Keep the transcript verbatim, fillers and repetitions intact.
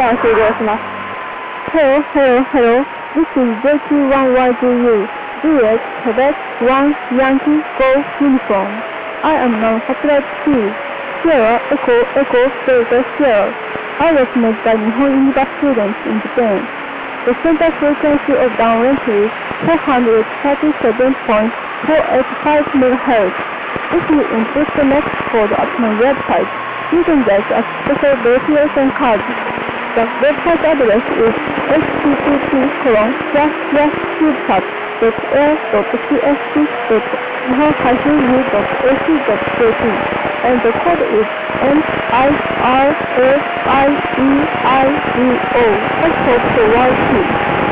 ン終了します。Hello, hello, hello. This is J Q one Y G U. Juliet, Quebec, one, Yankee, Go, Uniform. I am now satellite two. Sierra, Echo, Echo, Delta, Sierra. I was made by Nihon Universe students in Japan. The center frequency of downlink is four hundred thirty-seven point four eight five megahertz. If you input the next code at my website, you can get a special verification card. The website address is http colon slash slash cubesat dot air dot cst dot nihon dash u dot a c dot k t and the code is N I R A I E I E O. I hope to Y T.